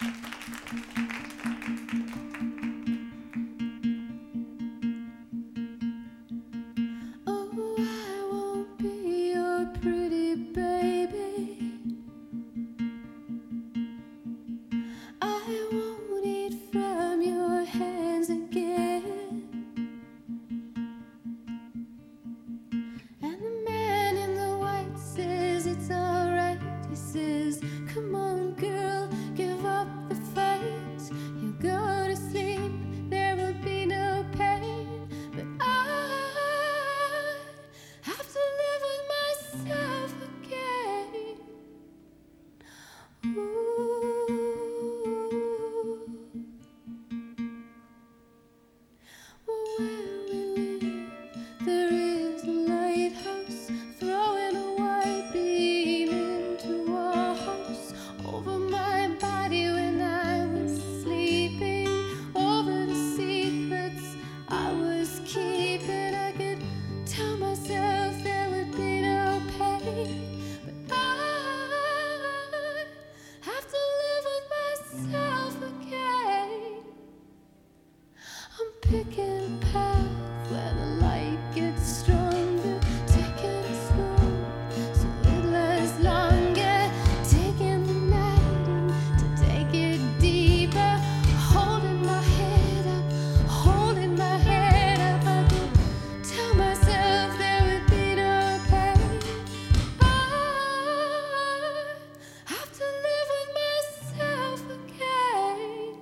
Oh, I won't be your pretty baby. I won't eat from your hands again. And the man in the white says it's alright. He says, come on girl, give up the fight. You'll go to sleep, there will be no pain. But I have to live with myself again. Ooh. Where we live, there is a lighthouse throwing a white beam into our house. Over my body when I was sleeping, over the secrets I was keeping. I could tell myself there would be no pain, but I have to live with myself again. I'm picking a path where the light gets stronger, taking it slow so it lasts longer, taking the night in to take it deeper, holding my head up, holding my head up. I could tell myself there would be no pain. I have to live with myself again.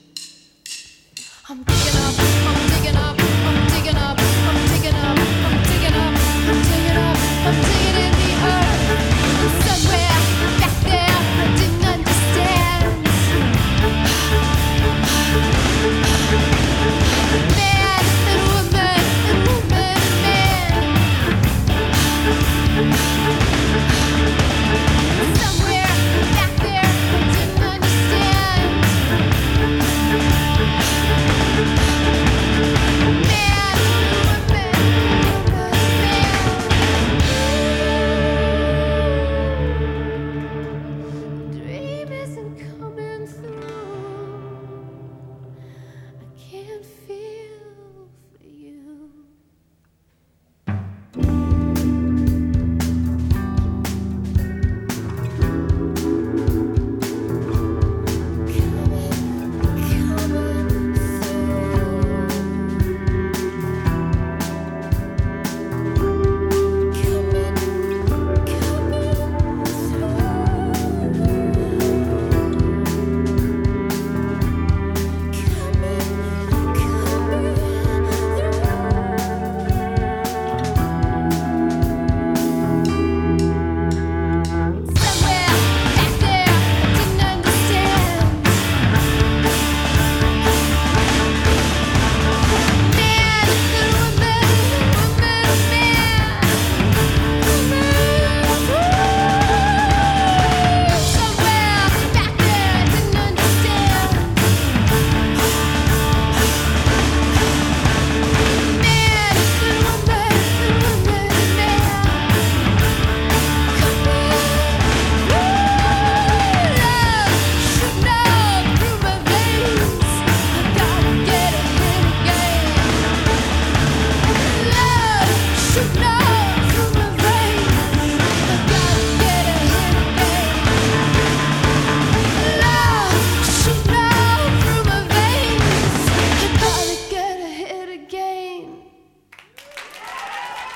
I'm digging up, I'm digging up, I'm digging up, I'm digging up, I'm digging up, I'm digging up, I'm digging in the earth. And somewhere back there I didn't understand. Man and woman and woman and man. Somewhere back there I didn't understand. Dream isn't coming through. I can't feel for you.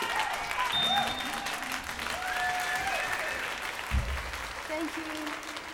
Thank you.